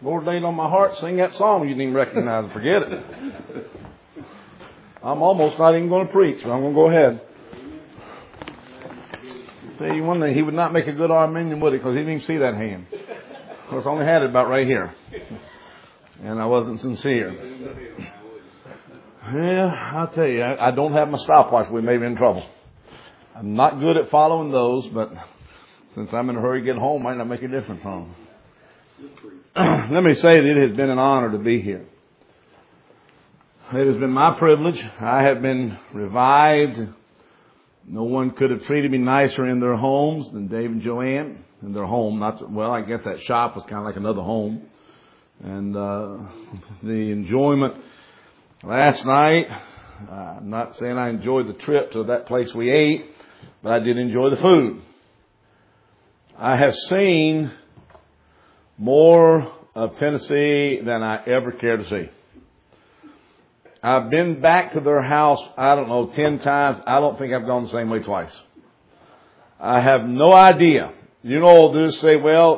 Lord laid on my heart, sing that song you didn't even recognize. Forget it. I'm almost not even going to preach, but I'm going to go ahead. Tell you one thing, he would not make a good Arminian, would he? Because he didn't even see that hand. Of course, I only had it about right here. And I wasn't sincere. Yeah, I'll tell you, I don't have my stopwatch. We may be in trouble. I'm not good at following those, but since I'm in a hurry to get home, might not make a difference on them. Let me say that it has been an honor to be here. It has been my privilege. I have been revived. No one could have treated me nicer in their homes than Dave and Joanne in their home. I guess that shop was kind of like another home. And the enjoyment last night, I'm not saying I enjoyed the trip to that place we ate, but I did enjoy the food. I have seen more of Tennessee than I ever care to see. I've been back to their house, 10 times. I don't think I've gone the same way twice. I have no idea. They'll just say,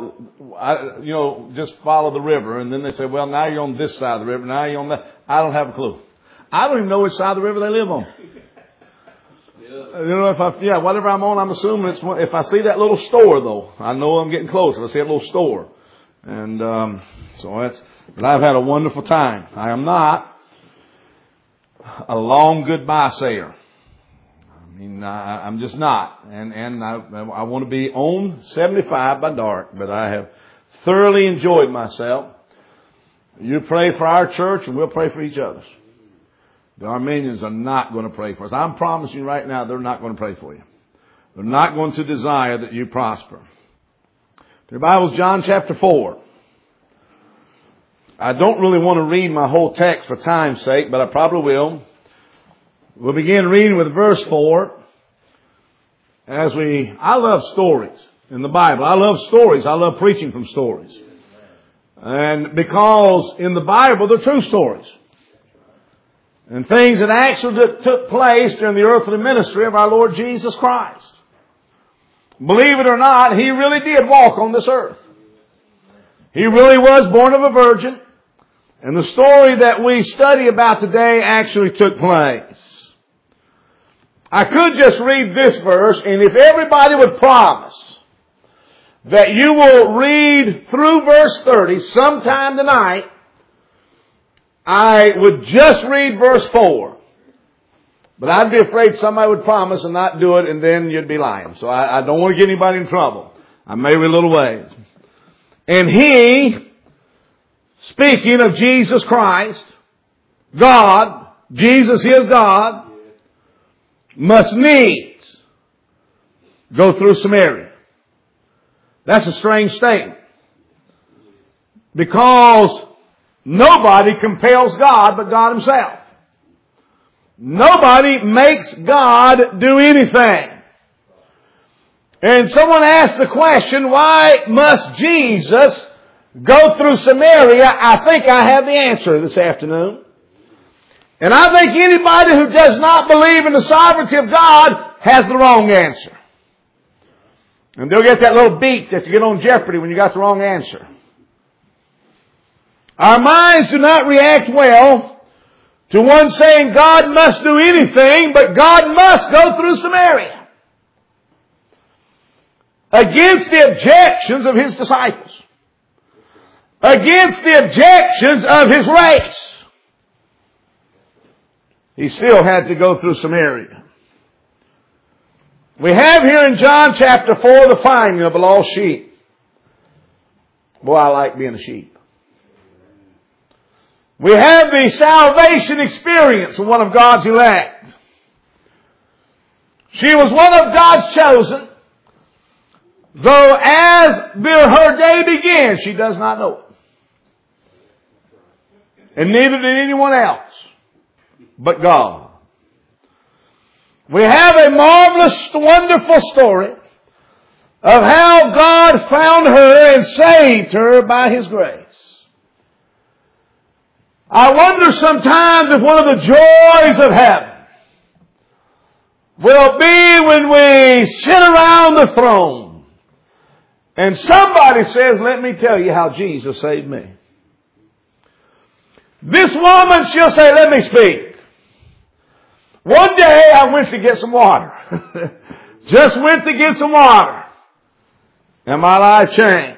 just follow the river. And then they say, well, now you're on this side of the river. Now you're on that. I don't have a clue. I don't even know which side of the river they live on. Whatever I'm on, I'm assuming it's, if I see that little store though, I know I'm getting close. If I see a little store. And, but I've had a wonderful time. I am not a long goodbye sayer. I'm just not. And I want to be on 75 by dark, but I have thoroughly enjoyed myself. You pray for our church and we'll pray for each other. The Armenians are not going to pray for us. I'm promising you right now, they're not going to pray for you. They're not going to desire that you prosper. Your Bible's John chapter 4. I don't really want to read my whole text for time's sake, but I probably will. We'll begin reading with verse 4. I love stories in the Bible. I love stories. I love preaching from stories. And because in the Bible, they're true stories. And things that actually took place during the earthly ministry of our Lord Jesus Christ. Believe it or not, He really did walk on this earth. He really was born of a virgin. And the story that we study about today actually took place. I could just read this verse, and if everybody would promise that you will read through verse 30 sometime tonight, I would just read verse 4. But I'd be afraid somebody would promise and not do it, and then you'd be lying. So I don't want to get anybody in trouble. I may read a little ways. And He, speaking of Jesus Christ, God, Jesus is God, must needs go through Samaria. That's a strange statement. Because nobody compels God but God Himself. Nobody makes God do anything. And someone asked the question, why must Jesus go through Samaria? I think I have the answer this afternoon. And I think anybody who does not believe in the sovereignty of God has the wrong answer. And they'll get that little beat that you get on Jeopardy when you got the wrong answer. Our minds do not react well to one saying God must do anything, but God must go through Samaria. Against the objections of His disciples. Against the objections of His race. He still had to go through Samaria. We have here in John chapter 4 the finding of a lost sheep. Boy, I like being a sheep. We have the salvation experience of one of God's elect. She was one of God's chosen, though as her day began, she does not know it. And neither did anyone else but God. We have a marvelous, wonderful story of how God found her and saved her by His grace. I wonder sometimes if one of the joys of heaven will be when we sit around the throne and somebody says, let me tell you how Jesus saved me. This woman, she'll say, let me speak. One day I went to get some water. Just went to get some water. And my life changed.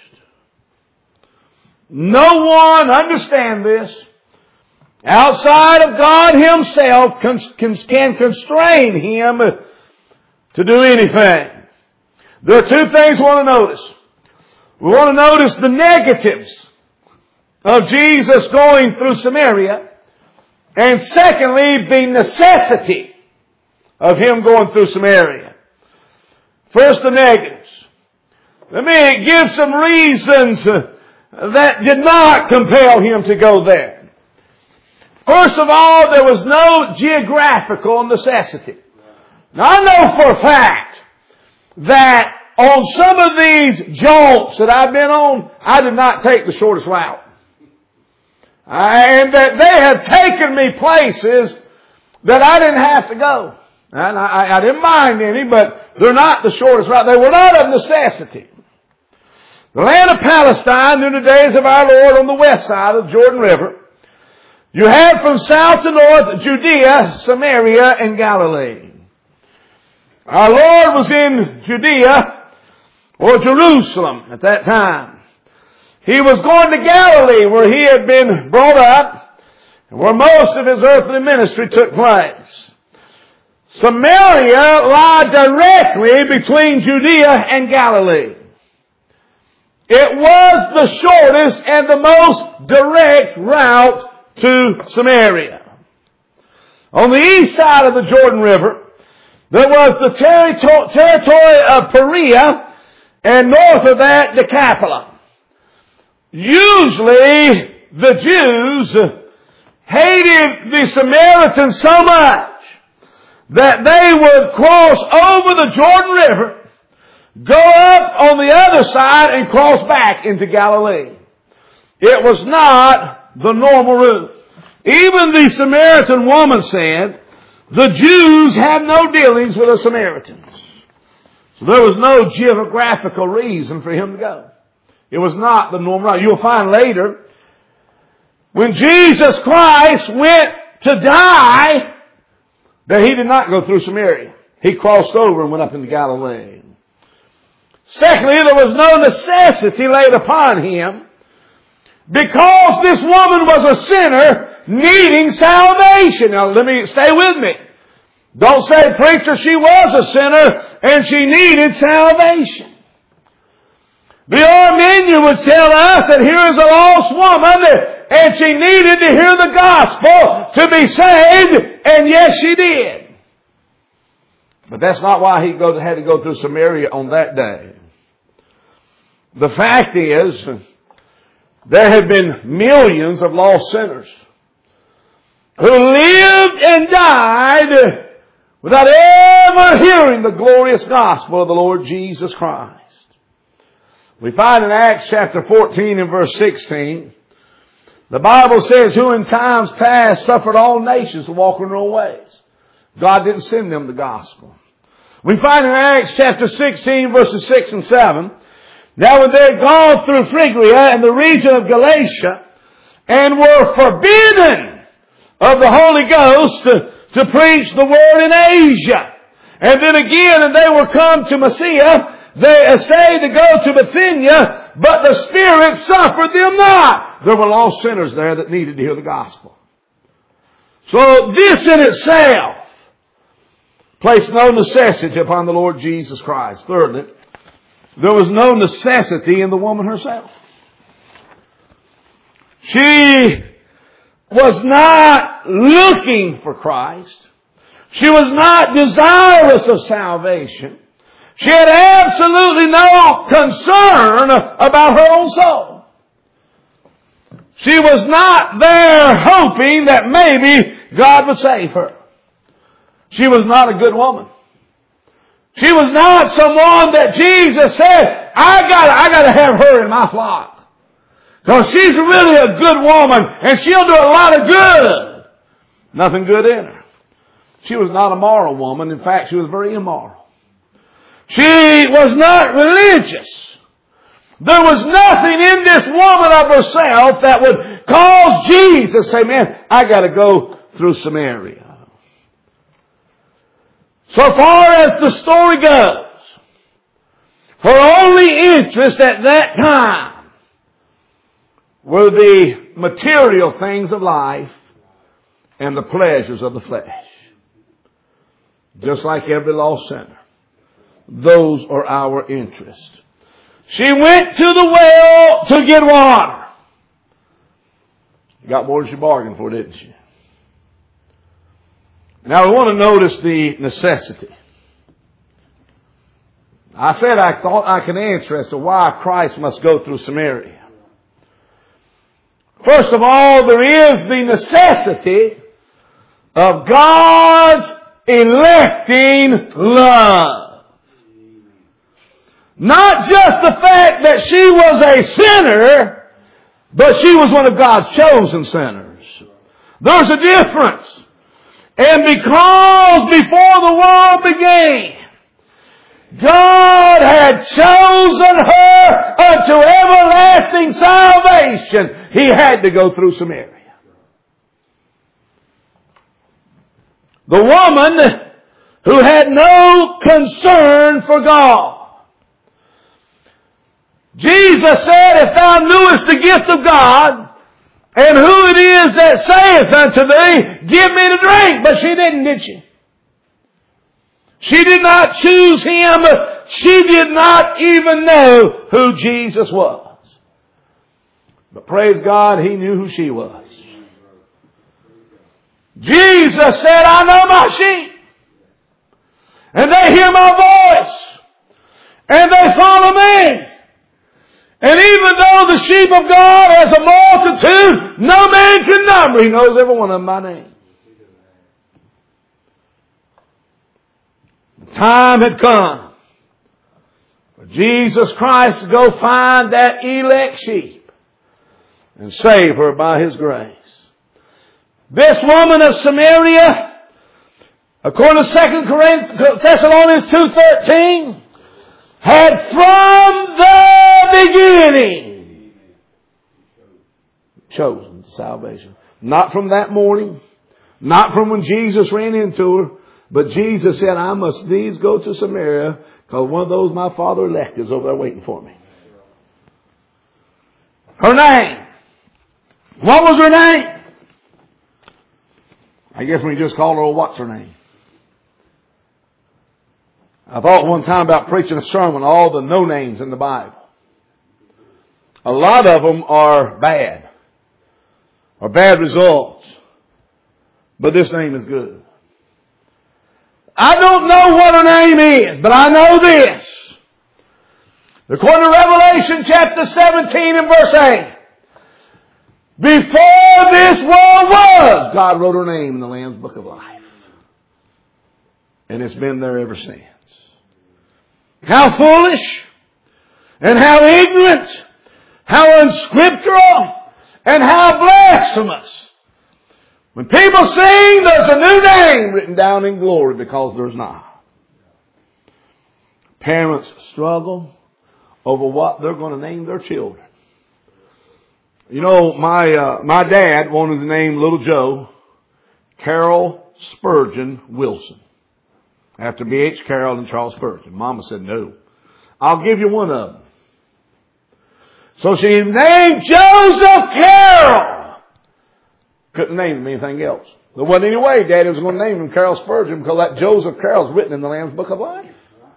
No one, understand this, outside of God Himself can constrain Him to do anything. There are two things we want to notice. We want to notice the negatives of Jesus going through Samaria. And secondly, the necessity of Him going through Samaria. First, the negatives. Let me give some reasons that did not compel Him to go there. First of all, there was no geographical necessity. Now, I know for a fact that on some of these jaunts that I've been on, I did not take the shortest route. And that they have taken me places that I didn't have to go. And I didn't mind any, but they're not the shortest route. They were not of necessity. The land of Palestine in the days of our Lord on the west side of the Jordan River, you had from south to north Judea, Samaria, and Galilee. Our Lord was in Judea, or Jerusalem at that time. He was going to Galilee where He had been brought up and where most of His earthly ministry took place. Samaria lied directly between Judea and Galilee. It was the shortest and the most direct route to Samaria. On the east side of the Jordan River, there was the territory of Perea, and north of that, Decapolis. Usually, the Jews hated the Samaritans so much that they would cross over the Jordan River, go up on the other side, and cross back into Galilee. It was not the normal route. Even the Samaritan woman said, the Jews have no dealings with the Samaritans. So there was no geographical reason for Him to go. It was not the normal route. You'll find later, when Jesus Christ went to die, that He did not go through Samaria. He crossed over and went up into Galilee. Secondly, there was no necessity laid upon Him because this woman was a sinner needing salvation. Now, stay with me. Don't say, preacher, she was a sinner and she needed salvation. The Arminian would tell us that here is a lost woman and she needed to hear the gospel to be saved, and yes, she did. But that's not why He had to go through Samaria on that day. The fact is, there have been millions of lost sinners who lived and died without ever hearing the glorious gospel of the Lord Jesus Christ. We find in Acts chapter 14 and verse 16, the Bible says, who in times past suffered all nations to walk in their own ways. God didn't send them the gospel. We find in Acts chapter 16 verses 6 and 7, now when they had gone through Phrygia and the region of Galatia, and were forbidden of the Holy Ghost to preach the word in Asia. And then again, and they were come to Mysia, they essayed to go to Bithynia, but the Spirit suffered them not. There were lost sinners there that needed to hear the gospel. So this in itself placed no necessity upon the Lord Jesus Christ. Thirdly, there was no necessity in the woman herself. She was not looking for Christ. She was not desirous of salvation. She had absolutely no concern about her own soul. She was not there hoping that maybe God would save her. She was not a good woman. She was not someone that Jesus said, I gotta have her in my flock. Because she's really a good woman and she'll do a lot of good. Nothing good in her. She was not a moral woman. In fact, she was very immoral. She was not religious. There was nothing in this woman of herself that would cause Jesus to say, man, I got to go through Samaria. So far as the story goes, her only interest at that time were the material things of life and the pleasures of the flesh. Just like every lost sinner. Those are our interests. She went to the well to get water. She got more than she bargained for, didn't she? Now we want to notice the necessity. I said I thought I could answer as to why Christ must go through Samaria. First of all, there is the necessity of God's electing love. Not just the fact that she was a sinner, but she was one of God's chosen sinners. There's a difference. And because before the world began, God had chosen her unto everlasting salvation, He had to go through Samaria. The woman who had no concern for God. Jesus said, if thou knewest the gift of God, and who it is that saith unto thee, give me to drink. But she didn't, did she? She did not choose Him. She did not even know who Jesus was. But praise God, He knew who she was. Jesus said, I know my sheep. And they hear my voice. And they follow me. And even though the sheep of God has a multitude, no man can number. He knows every one of them by name. The time had come for Jesus Christ to go find that elect sheep and save her by His grace. This woman of Samaria, according to 2 Thessalonians 2:13, had from the beginning chosen salvation. Not from that morning, not from when Jesus ran into her, but Jesus said, I must needs go to Samaria because one of those my Father elect is over there waiting for me. Her name. What was her name? I guess we just call her, what's her name? I thought one time about preaching a sermon, all the no names in the Bible. A lot of them are bad. Or bad results. But this name is good. I don't know what her name is, but I know this. According to Revelation chapter 17 and verse 8. Before this world was, God wrote her name in the Lamb's Book of Life. And it's been there ever since. How foolish and how ignorant, how unscriptural and how blasphemous. When people sing, there's a new name written down in glory because there's not. Parents struggle over what they're going to name their children. You know, my dad wanted to name little Joe Carroll Spurgeon Wilson. After B.H. Carroll and Charles Spurgeon. Mama said, no. I'll give you one of them. So she named Joseph Carroll. Couldn't name him anything else. There wasn't any way Daddy was going to name him Carroll Spurgeon because that Joseph Carroll is written in the Lamb's Book of Life.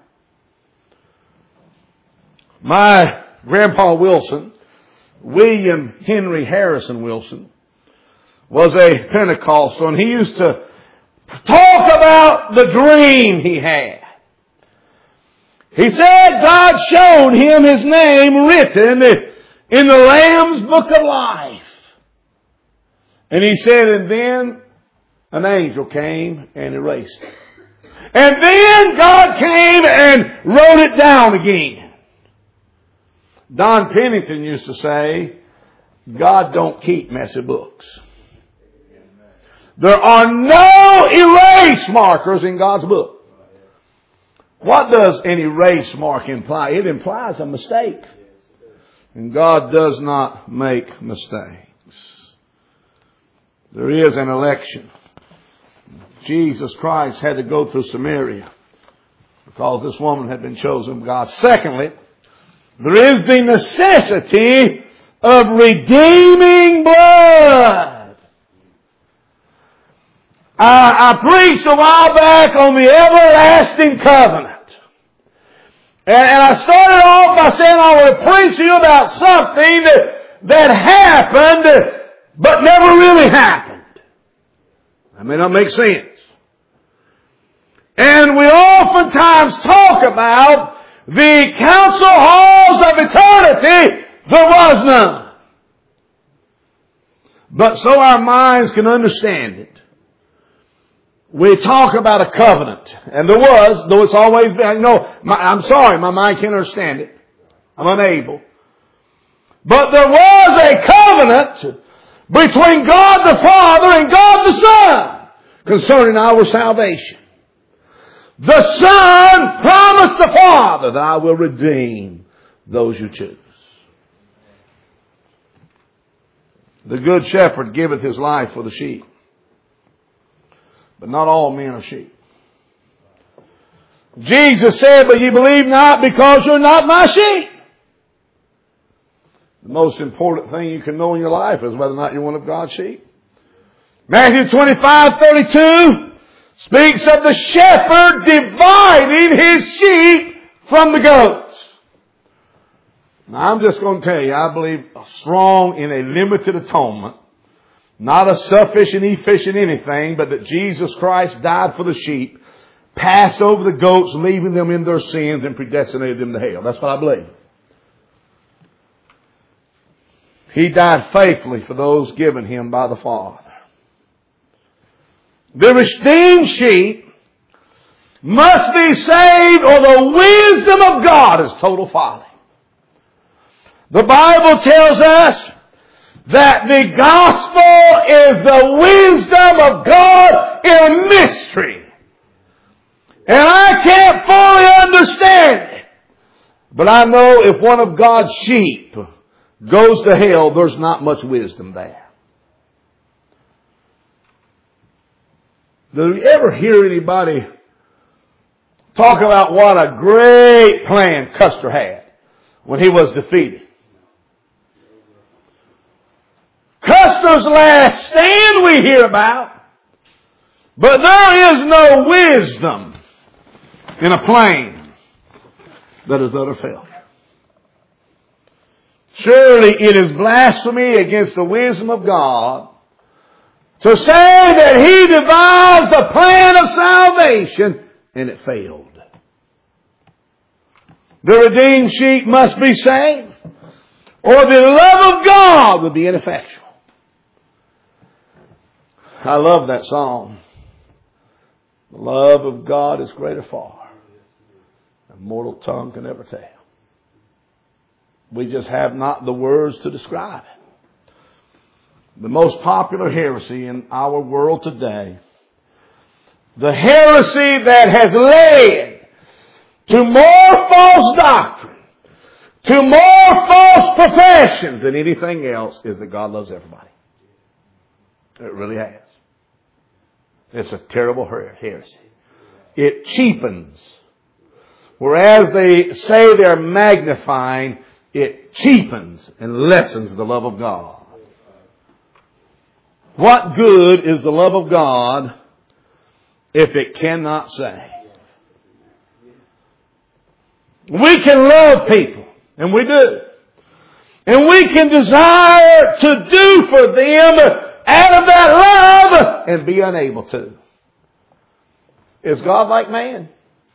My Grandpa Wilson, William Henry Harrison Wilson, was a Pentecostal, and he used to talk about the dream he had. He said God showed him his name written in the Lamb's Book of Life. And he said, and then an angel came and erased it. And then God came and wrote it down again. Don Pennington used to say, God don't keep messy books. There are no erase markers in God's book. What does an erase mark imply? It implies a mistake. And God does not make mistakes. There is an election. Jesus Christ had to go through Samaria because this woman had been chosen by God. Secondly, there is the necessity of redeeming blood. I preached a while back on the everlasting covenant. And I started off by saying I would preach to you about something that happened but never really happened. That may not make sense. And we oftentimes talk about the council halls of eternity. There was none. But so our minds can understand it. We talk about a covenant. And there was, though it's always been, I'm sorry, my mind can't understand it. I'm unable. But there was a covenant between God the Father and God the Son concerning our salvation. The Son promised the Father that I will redeem those you choose. The good shepherd giveth his life for the sheep. But not all men are sheep. Jesus said, but ye believe not because you're not my sheep. The most important thing you can know in your life is whether or not you're one of God's sheep. Matthew 25:32 speaks of the shepherd dividing his sheep from the goats. Now I'm just going to tell you, I believe strong in a limited atonement. Not a sufficient, efficient anything, but that Jesus Christ died for the sheep, passed over the goats, leaving them in their sins and predestinated them to hell. That's what I believe. He died faithfully for those given him by the Father. The redeemed sheep must be saved or the wisdom of God is total folly. The Bible tells us that the gospel is the wisdom of God in a mystery. And I can't fully understand it. But I know if one of God's sheep goes to hell, there's not much wisdom there. Do you ever hear anybody talk about what a great plan Custer had when he was defeated? Custer's last stand we hear about, but there is no wisdom in a plan that is utter failure. Surely it is blasphemy against the wisdom of God to say that He devised a plan of salvation and it failed. The redeemed sheep must be saved, or the love of God would be ineffectual. I love that song. The love of God is greater far than mortal tongue can ever tell. We just have not the words to describe it. The most popular heresy in our world today, the heresy that has led to more false doctrine, to more false professions than anything else, is that God loves everybody. It really has. It's a terrible heresy. It cheapens. Whereas they say they're magnifying, it cheapens and lessens the love of God. What good is the love of God if it cannot save? We can love people, and we do. And we can desire to do for them out of that love and be unable to. Is God like man?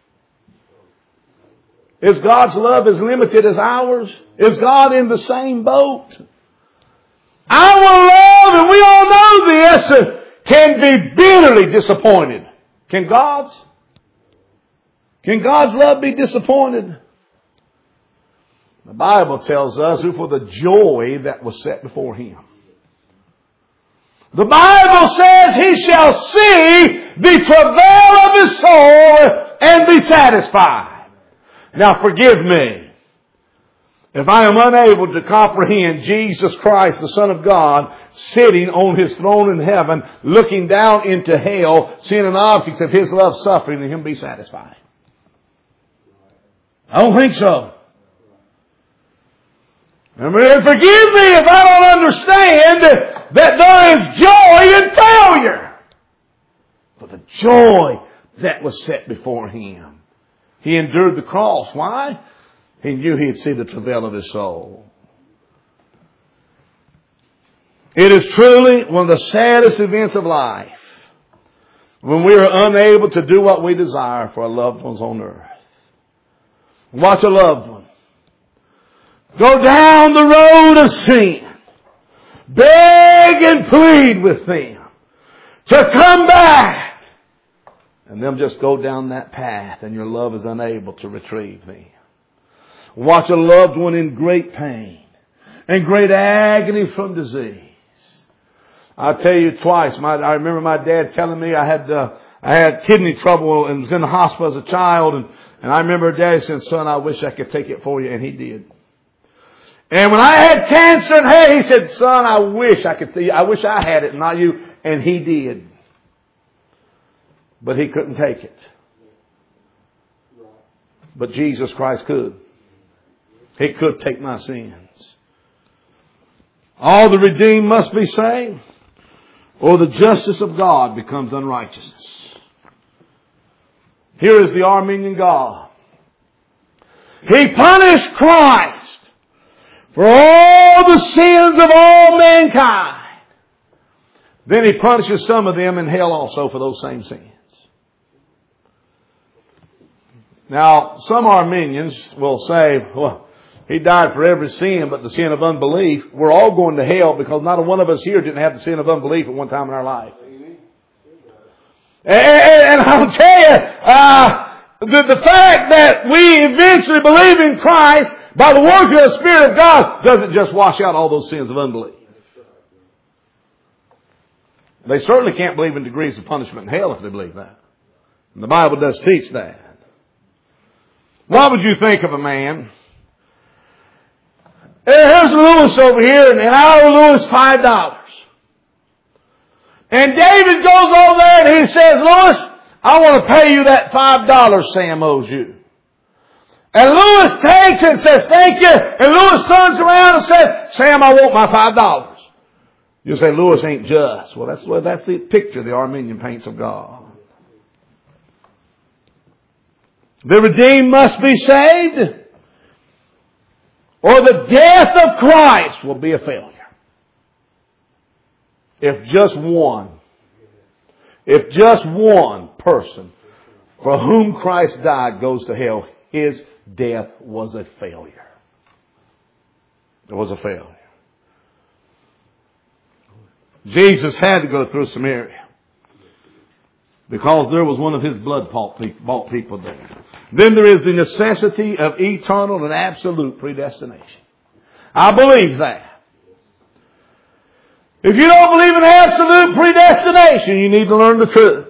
Is God's love as limited as ours? Is God in the same boat? Our love, and we all know this, can be bitterly disappointed. Can God's? Can God's love be disappointed? The Bible tells us who for the joy that was set before Him. The Bible says He shall see the travail of His soul and be satisfied. Now forgive me. if I am unable to comprehend Jesus Christ, the Son of God, sitting on His throne in heaven, looking down into hell, seeing an object of His love suffering, and Him be satisfied? I don't think so. And forgive me if I don't understand that there is joy in failure. But the joy that was set before Him. He endured the cross. Why? He knew He'd see the travail of His soul. It is truly one of the saddest events of life when we are unable to do what we desire for our loved ones on earth. Watch a loved one go down the road of sin, beg and plead with them to come back, and them just go down that path, and your love is unable to retrieve them. Watch a loved one in great pain and great agony from disease. I'll tell you twice. I remember my dad telling me I had kidney trouble and was in the hospital as a child, and I remember Daddy saying, "Son, I wish I could take it for you," and he did. And when I had cancer and hair, he said, "Son, I wish I had it and not you," and he did. But he couldn't take it. But Jesus Christ could. He could take my sins. All the redeemed must be saved, or the justice of God becomes unrighteousness. Here is the Arminian God. He punished Christ for all the sins of all mankind. Then He punishes some of them in hell also for those same sins. Now, some Arminians will say, well, He died for every sin but the sin of unbelief. We're all going to hell because not a one of us here didn't have the sin of unbelief at one time in our life. And I'll tell you, the fact that we eventually believe in Christ by the work of the Spirit of God doesn't just wash out all those sins of unbelief. They certainly can't believe in degrees of punishment in hell if they believe that. And the Bible does teach that. What would you think of a man? Here's Lewis over here, and I owe Lewis $5. And David goes over there and he says, "Lewis, I want to pay you that $5 Sam owes you." And Lewis takes it and says, "Thank you." And Lewis turns around and says, "Sam, I want my $5. You say, "Lewis ain't just." Well, that's the picture the Arminian paints of God. The redeemed must be saved, or the death of Christ will be a failure. If just one person for whom Christ died goes to hell, His death was a failure. It was a failure. Jesus had to go through Samaria because there was one of His blood-bought people there. Then there is the necessity of eternal and absolute predestination. I believe that. If you don't believe in absolute predestination, you need to learn the truth.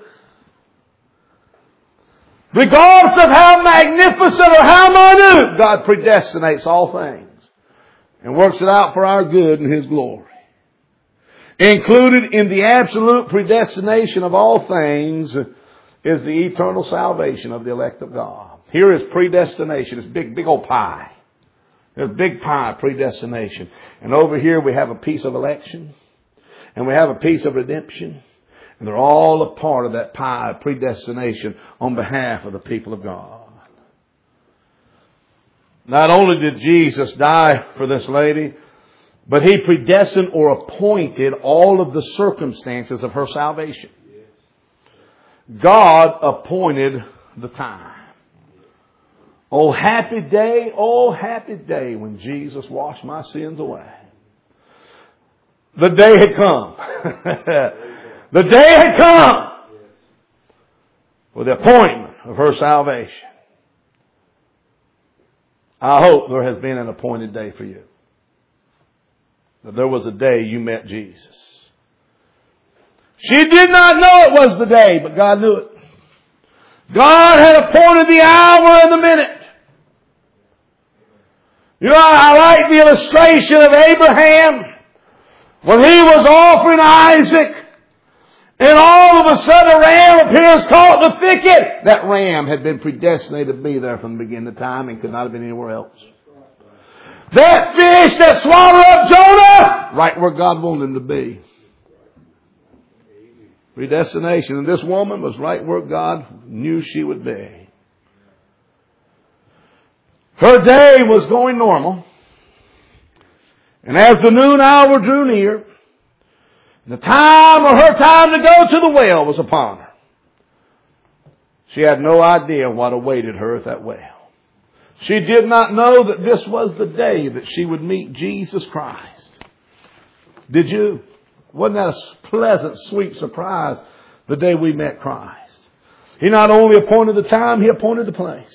Regardless of how magnificent or how minute, God predestinates all things and works it out for our good and His glory. Included in the absolute predestination of all things is the eternal salvation of the elect of God. Here is predestination. It's big old pie. There's big pie, predestination. And over here we have a piece of election. And we have a piece of redemption. And they're all a part of that pie of predestination on behalf of the people of God. Not only did Jesus die for this lady, but He predestined or appointed all of the circumstances of her salvation. God appointed the time. Oh, happy day when Jesus washed my sins away. The day had come. The day had come for the appointment of her salvation. I hope there has been an appointed day for you. That there was a day you met Jesus. She did not know it was the day, but God knew it. God had appointed the hour and the minute. You know, I like the illustration of Abraham when he was offering Isaac, and all of a sudden a ram appears caught in the thicket. That ram had been predestinated to be there from the beginning of time and could not have been anywhere else. That fish that swallowed up Jonah, right where God wanted him to be. Predestination. And this woman was right where God knew she would be. Her day was going normal. And as the noon hour drew near, the time of her time to go to the well was upon her. She had no idea what awaited her at that well. She did not know that this was the day that she would meet Jesus Christ. Did you? Wasn't that a pleasant, sweet surprise the day we met Christ? He not only appointed the time, He appointed the place.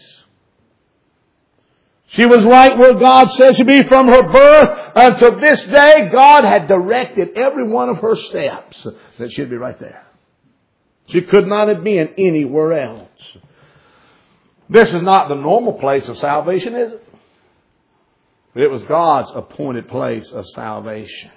She was right where God said she'd be from her birth until this day. God had directed every one of her steps that she'd be right there. She could not have been anywhere else. This is not the normal place of salvation, is it? It was God's appointed place of salvation.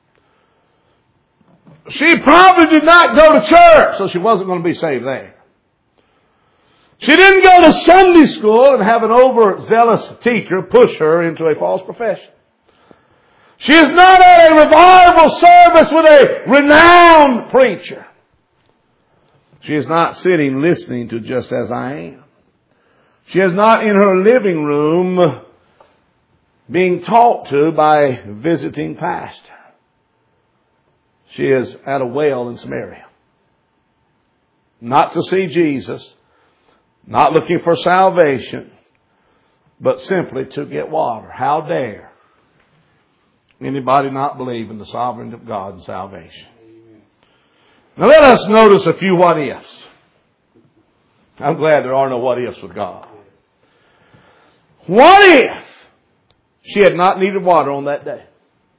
She probably did not go to church, so she wasn't going to be saved there. She didn't go to Sunday school and have an overzealous teacher push her into a false profession. She is not at a revival service with a renowned preacher. She is not sitting listening to Just As I Am. She is not in her living room being taught to by a visiting pastor. She is at a well in Samaria. Not to see Jesus, not looking for salvation, but simply to get water. How dare anybody not believe in the sovereignty of God and salvation? Now let us notice a few what ifs. I'm glad there are no what ifs with God. What if she had not needed water on that day?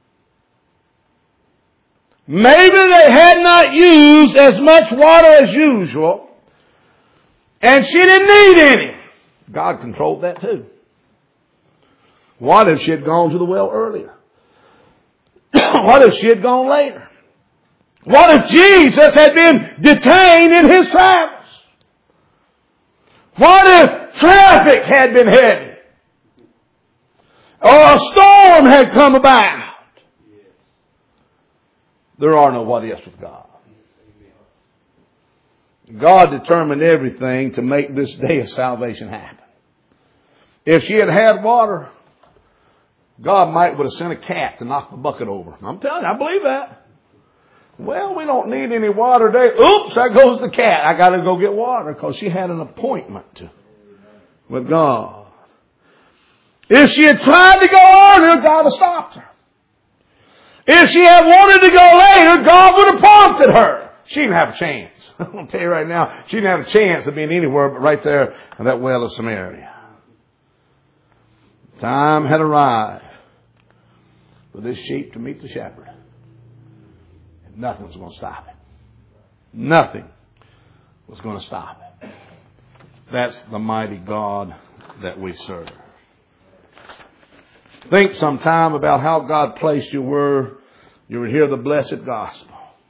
Maybe they had not used as much water as usual, and she didn't need any. God controlled that too. What if she had gone to the well earlier? What if she had gone later? What if Jesus had been detained in His travels? What if traffic had been heavy? Or a storm had come about? There are no what ifs with God. God determined everything to make this day of salvation happen. If she had had water, God might would have sent a cat to knock the bucket over. I'm telling you, I believe that. Well, we don't need any water today. Oops, there goes the cat. I got to go get water because she had an appointment with God. If she had tried to go earlier, God would have stopped her. If she had wanted to go later, God would have prompted her. She didn't have a chance. I'll tell you right now, she didn't have a chance of being anywhere but right there at that well of Samaria. Time had arrived for this sheep to meet the shepherd. And nothing was going to stop it. Nothing was going to stop it. That's the mighty God that we serve. Think sometime about how God placed you where you would hear the blessed gospel.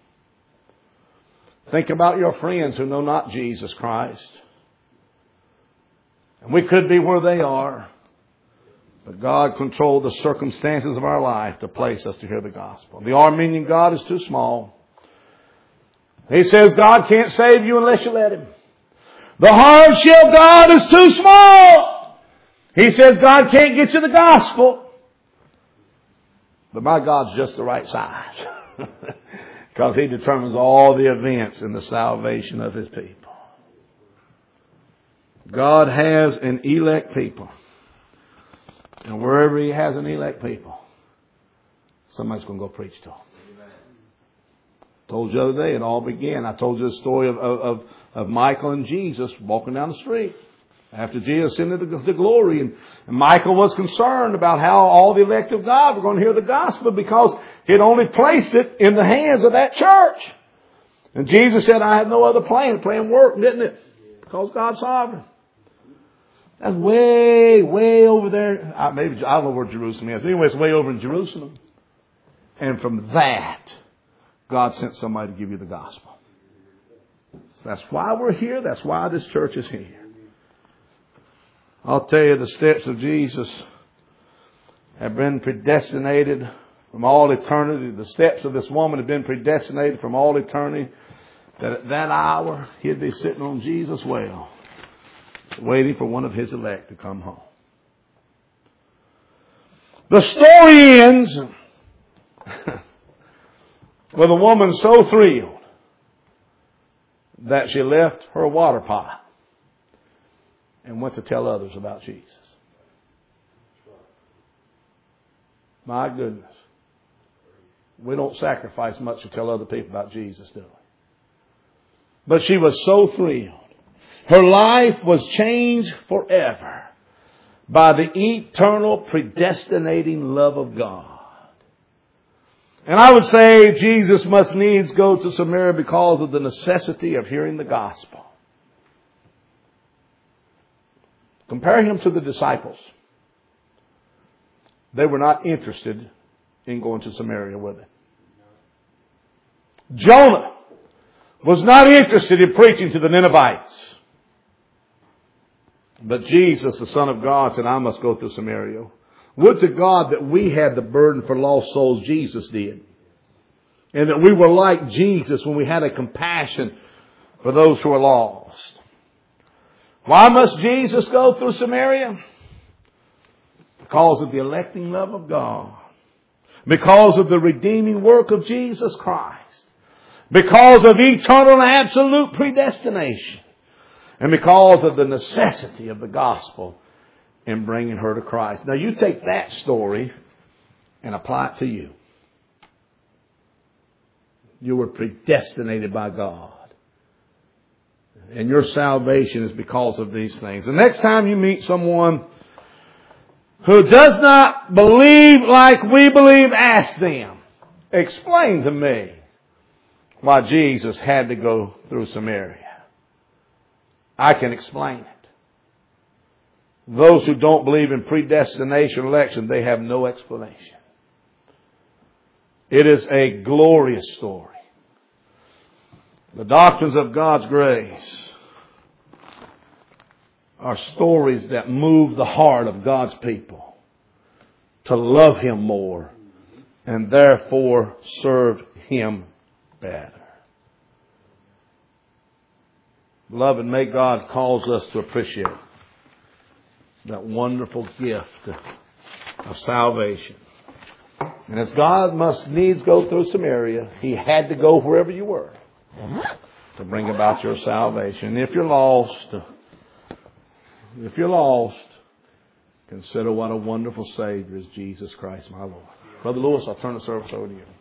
Think about your friends who know not Jesus Christ. And we could be where they are. But God controlled the circumstances of our life to place us to hear the gospel. The Armenian God is too small. He says God can't save you unless you let Him. The hardship God is too small. He says God can't get you the gospel. But my God's just the right size. Because He determines all the events in the salvation of His people. God has an elect people. And wherever He has an elect people, somebody's going to go preach to them. I told you the other day, it all began. I told you the story of Michael and Jesus walking down the street. After Jesus ascended to glory, and Michael was concerned about how all the elect of God were going to hear the gospel because He had only placed it in the hands of that church. And Jesus said, I have no other plan. The plan worked, didn't it? Because God's sovereign. That's way, way over there. I don't know where Jerusalem is. Anyway, it's way over in Jerusalem. And from that, God sent somebody to give you the gospel. That's why we're here. That's why this church is here. I'll tell you, the steps of Jesus have been predestinated from all eternity. The steps of this woman have been predestinated from all eternity. That at that hour, he'd be sitting on Jesus' well, waiting for one of his elect to come home. The story ends with a woman so thrilled that she left her water pot and went to tell others about Jesus. My goodness. We don't sacrifice much to tell other people about Jesus, do we? But she was so thrilled. Her life was changed forever by the eternal predestinating love of God. And I would say Jesus must needs go to Samaria because of the necessity of hearing the gospel. Compare him to the disciples. They were not interested in going to Samaria, were they? Jonah was not interested in preaching to the Ninevites. But Jesus, the Son of God, said, I must go to Samaria. Would to God that we had the burden for lost souls Jesus did. And that we were like Jesus when we had a compassion for those who are lost. Why must Jesus go through Samaria? Because of the electing love of God. Because of the redeeming work of Jesus Christ. Because of eternal and absolute predestination. And because of the necessity of the gospel in bringing her to Christ. Now you take that story and apply it to you. You were predestinated by God. And your salvation is because of these things. The next time you meet someone who does not believe like we believe, ask them. Explain to me why Jesus had to go through Samaria. I can explain it. Those who don't believe in predestination election, they have no explanation. It is a glorious story. The doctrines of God's grace are stories that move the heart of God's people to love Him more and therefore serve Him better. Beloved, may God cause us to appreciate that wonderful gift of salvation. And as God must needs go through Samaria, He had to go wherever you were to bring about your salvation. And if you're lost, consider what a wonderful Savior is Jesus Christ, my Lord. Brother Lewis, I'll turn the service over to you.